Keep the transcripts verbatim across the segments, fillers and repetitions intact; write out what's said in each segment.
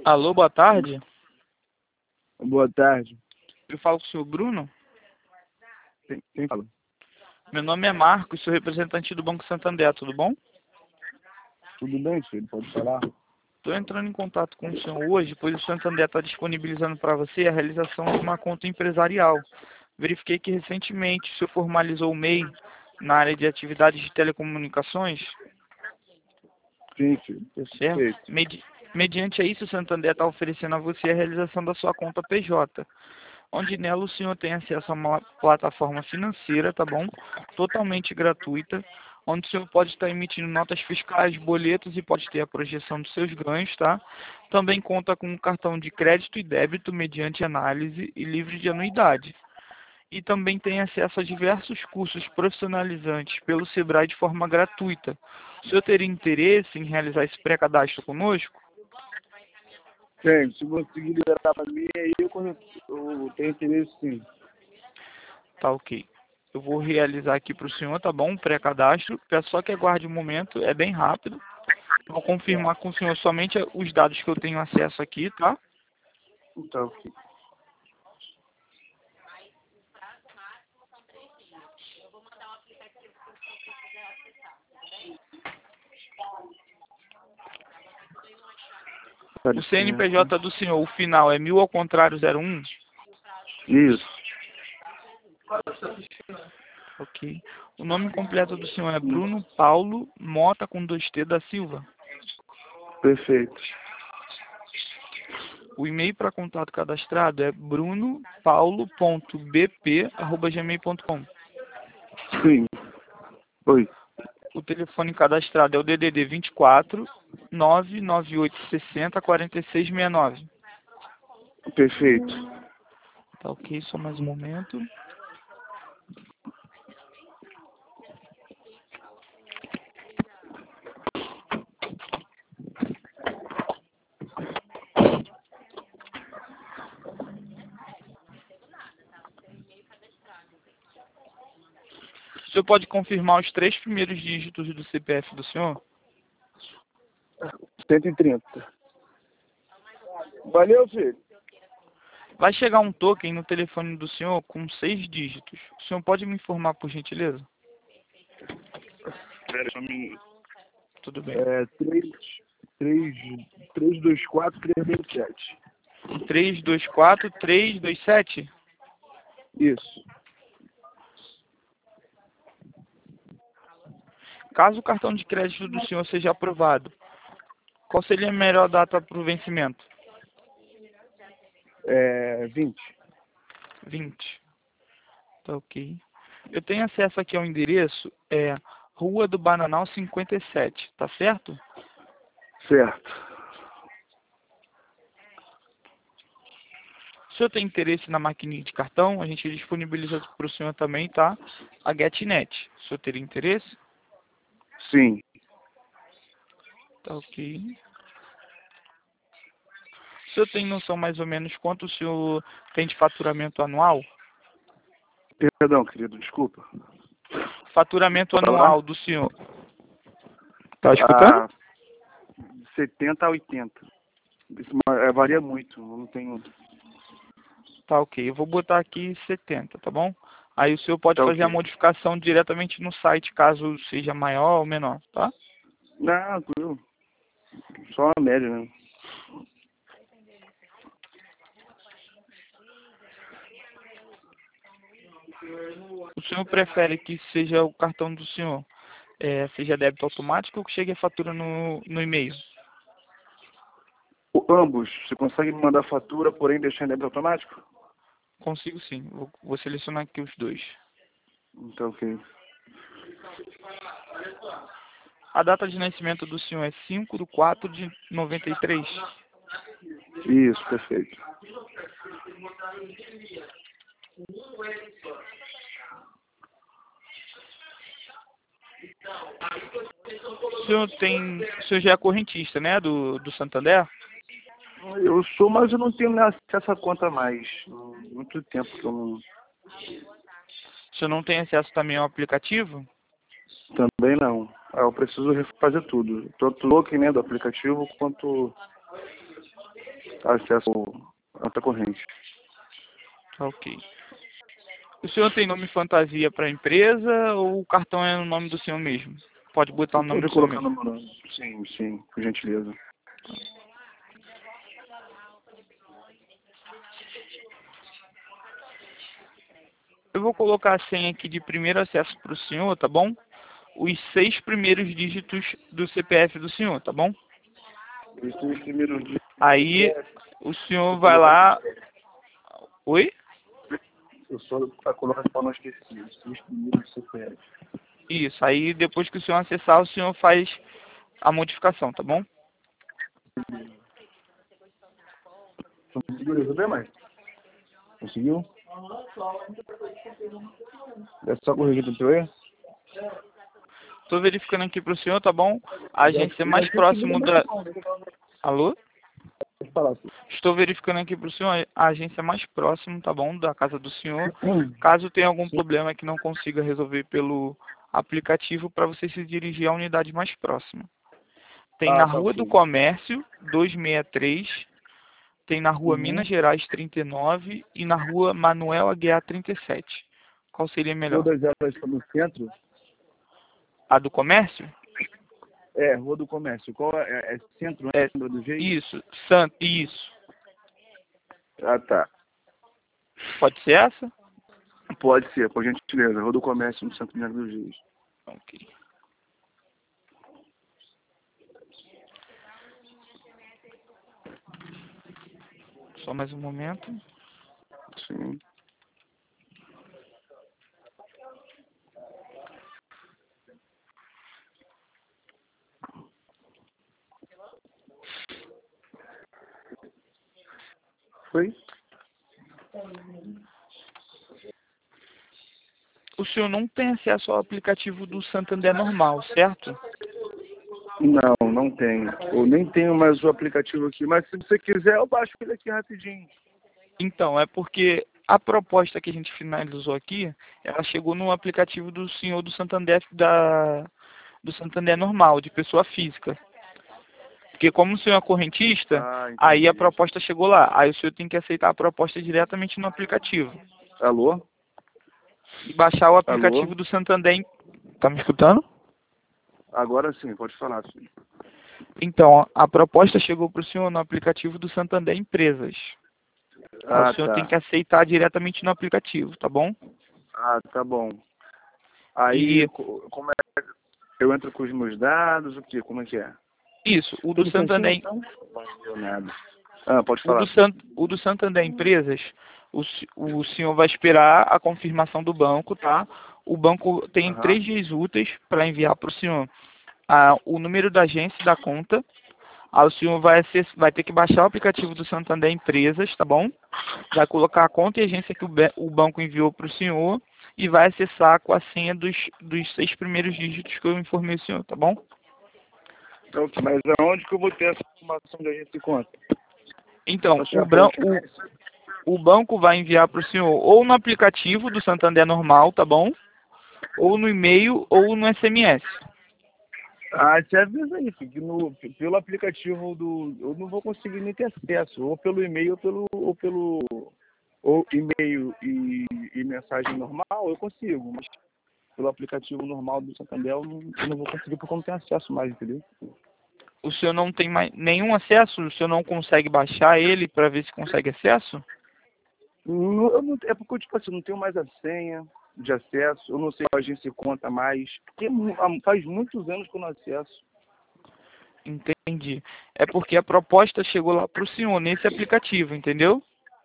Alô, boa tarde. Boa tarde. Eu falo com o senhor Bruno. Quem, quem fala? Meu nome é Marcos, sou representante do Banco Santander, tudo bom? Tudo bem, filho? Pode falar? Estou entrando em contato com o senhor hoje, pois o Santander está disponibilizando para você a realização de uma conta empresarial. Verifiquei que recentemente o senhor formalizou o M E I na área de atividades de telecomunicações, Sim, filho. certo? Perfeito. Medi- Mediante isso, o Santander está oferecendo a você a realização da sua conta P J, onde nela o senhor tem acesso a uma plataforma financeira, tá bom? Totalmente gratuita, onde o senhor pode estar emitindo notas fiscais, boletos e pode ter a projeção dos seus ganhos, tá? Também conta com um cartão de crédito e débito mediante análise e livre de anuidade. E também tem acesso a diversos cursos profissionalizantes pelo Sebrae de forma gratuita. O senhor teria interesse em realizar esse pré-cadastro conosco? Sim, se você conseguir liberar para mim, aí eu, quando- eu tenho interesse sim. Tá ok. Eu vou realizar aqui para o senhor, tá bom? Um pré-cadastro. Peço só que aguarde um momento, é bem rápido. Vou confirmar com o senhor somente os dados que eu tenho acesso aqui, tá? Então, filho. Dá O licença. C N P J do senhor, o final é mil ao contrário zero um? Isso. Ok. O nome completo do senhor é Bruno Paulo Mota com dois T da Silva. Perfeito. O e-mail para contato cadastrado é bruno paulo ponto b p arroba gmail ponto com. Sim. Oi. O telefone cadastrado é o D D D vinte e quatro, nove nove oito seis zero, quatro seis seis nove. Perfeito. Tá ok, só mais um momento. O senhor pode confirmar os três primeiros dígitos do C P F do senhor? cento e trinta. Valeu, filho. Vai chegar um token no telefone do senhor com seis dígitos. O senhor pode me informar, por gentileza? Espera só um minuto. Tudo bem. É três, três, três, dois, quatro, três, dois, sete. três dois quatro três dois sete? Isso. Caso o cartão de crédito do senhor seja aprovado, qual seria a melhor data para o vencimento? É vinte. vinte. Tá ok. Eu tenho acesso aqui ao endereço, é Rua do Bananal cinquenta e sete, tá certo? Certo. Se o senhor tem interesse na maquininha de cartão, a gente disponibiliza para o senhor também, tá? A GetNet. O senhor teria interesse? Sim. Tá ok. O senhor tem noção mais ou menos quanto o senhor tem de faturamento anual? Perdão, querido, desculpa. Faturamento Falar? anual do senhor. Tá escutando? Ah, setenta a oitenta. Isso ma- é, varia muito, eu não tenho... Tá ok. Eu vou botar aqui setenta, tá bom? Aí o senhor pode Tá fazer a ok. modificação diretamente no site, caso seja maior ou menor, tá? Não, tranquilo. Só a média, né? O senhor prefere que seja o cartão do senhor, é, seja débito automático ou que chegue a fatura no, no e-mail? O- ambos, você consegue me mandar fatura, porém deixar em débito automático? Consigo sim. Vou, vou selecionar aqui os dois. Então, ok. A data de nascimento do senhor é cinco de quatro de noventa e três. Isso, perfeito. O senhor tem. O senhor já é correntista, né? Do, do Santander? Eu sou, mas eu não tenho acesso à conta mais. Muito tempo que eu não... O senhor não tem acesso também ao aplicativo? Também não. Ah, eu preciso refazer tudo. Tanto o token, né, do aplicativo, quanto acesso à conta corrente. Tá ok. O senhor tem nome fantasia para a empresa ou o cartão é no nome do senhor mesmo? Pode botar o nome Pode do senhor colocar mesmo. no meu nome. Sim, sim, por gentileza. Eu vou colocar a senha aqui de primeiro acesso para o senhor, tá bom? Os seis primeiros dígitos do C P F do senhor, tá bom? Os dois primeiros dias. Aí o senhor vai lá... Oi? Eu só coloco para não esquecer. Os dois primeiros C P F. Isso, aí depois que o senhor acessar, o senhor faz a modificação, tá bom? Conseguiu resolver, mais? Conseguiu? É só corrigir do teu erro? Estou verificando aqui para o senhor, tá bom? A agência mais próxima da... Alô? Pode falar, sim. Estou verificando aqui para o senhor a agência mais próxima, tá bom? Da casa do senhor. Caso tenha algum problema que não consiga resolver pelo aplicativo, para você se dirigir à unidade mais próxima. Tem na Ah, tá Rua do ok. Comércio, duzentos e sessenta e três. Tem na Rua Uhum. Minas Gerais, trinta e nove. E na Rua Manuel Aguiar, trinta e sete. Qual seria melhor? Todas elas estão no centro? A do comércio? É, Rua do Comércio. Qual é? É centro, É, lembra do jeito? isso, San, isso. Ah, tá. Pode ser essa? Pode ser, por gentileza. Rua do Comércio, no Santo Minas dos Reis. Ok. Só mais um momento. Sim. Foi? O senhor não tem acesso ao aplicativo do Santander normal, certo? Não, não tenho. Eu nem tenho mais o aplicativo aqui, mas se você quiser, eu baixo ele aqui rapidinho. Então, é porque a proposta que a gente finalizou aqui, ela chegou no aplicativo do senhor do Santander, da, do Santander normal, de pessoa física. Porque como o senhor é correntista, Ah, aí a entendi. proposta chegou lá. Aí o senhor tem que aceitar a proposta diretamente no aplicativo. Alô? E baixar o Alô? aplicativo do Santander. em- Tá me escutando? Agora sim, pode falar, sim. Então, a proposta chegou para o senhor no aplicativo do Santander Empresas. Aí o Ah, senhor tem tá. que aceitar diretamente no aplicativo, tá bom? Ah, tá bom. Aí, E co- como é? Eu entro com os meus dados, o quê? Como é que é? isso, o do Tudo certinho, Santander, então? Não deu nada. Ah, pode o do, falar. Sant, o do Santander Empresas, o, se- o senhor vai esperar a confirmação do banco, tá? O banco tem Aham. três dias úteis para enviar para o senhor ah, o número da agência da conta. Aí o senhor vai, acess- vai ter que baixar o aplicativo do Santander Empresas, tá bom? Vai colocar a conta e agência que o, be- o banco enviou para o senhor e vai acessar com a senha dos, dos seis primeiros dígitos que eu informei o senhor, tá bom? Então, mas aonde que eu vou ter essa informação de agência de conta? Então, Só o, chegar pelo bran- o, comércio? o banco vai enviar para o senhor ou no aplicativo do Santander normal, tá bom? Ou no e-mail ou no S M S. Ah, te avisa aí, filho, que no, pelo aplicativo do... Eu não vou conseguir nem ter acesso, ou pelo e-mail ou pelo... Ou pelo ou e-mail e, e mensagem normal, eu consigo, mas pelo aplicativo normal do Santander eu não, eu não vou conseguir porque eu não tenho acesso mais, entendeu? O senhor não tem mais nenhum acesso? O senhor não consegue baixar ele para ver se consegue acesso? Não, eu não, é porque, tipo assim, eu não tenho mais a senha de acesso, eu não sei qual agência conta mais, porque mu- há- faz muitos anos que eu não acesso. Entendi. É porque a proposta chegou lá para o senhor nesse aplicativo, entendeu?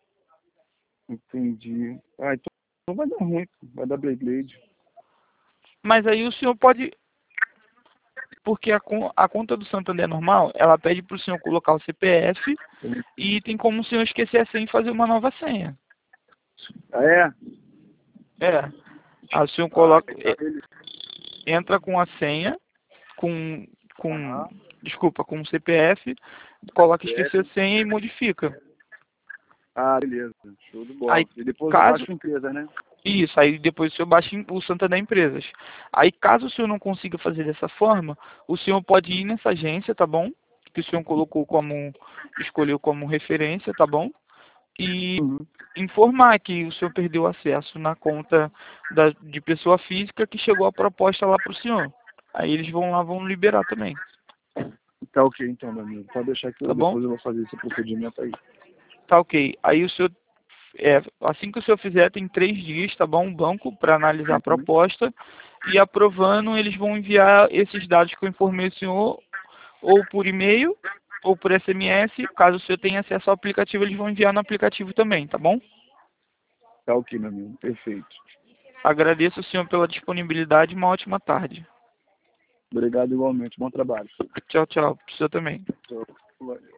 Entendi. Ah, então não vai dar ruim, vai dar Blade Blade. Mas aí o senhor pode, porque a, con- a conta do Santander normal, ela pede para o senhor colocar o C P F e tem como o senhor esquecer a senha e fazer uma nova senha. Ah, é? É. Aí o senhor Ah, coloca, então é, ele... entra com a senha, com, com, Aham. desculpa, com o C P F, coloca C P esquecer a F. senha e modifica. Ah, beleza. Show de bola. Aí, E depois eu caso, baixo a empresa, né? isso, aí depois o senhor baixa em- o Santander Empresas. Aí, caso o senhor não consiga fazer dessa forma, o senhor pode ir nessa agência, tá bom? que o senhor colocou como, escolheu como referência, tá bom? E Uhum. informar que o senhor perdeu acesso na conta da, de pessoa física que chegou a proposta lá para o senhor. Aí eles vão lá, vão liberar também, Tá ok, então, meu amigo. Pode deixar que eu, tá bom? depois eu vou fazer esse procedimento aí. Tá ok. Aí o senhor, é, assim que o senhor fizer, tem três dias, tá bom? Um banco para analisar a Uhum. proposta e aprovando, eles vão enviar esses dados que eu informei o senhor ou por e-mail ou por S M S. Caso o senhor tenha acesso ao aplicativo, eles vão enviar no aplicativo também, tá bom? Tá ok, meu amigo. Perfeito. Agradeço o senhor pela disponibilidade e uma ótima tarde. Obrigado igualmente. Bom trabalho. Tchau, tchau. Para o senhor também. Valeu.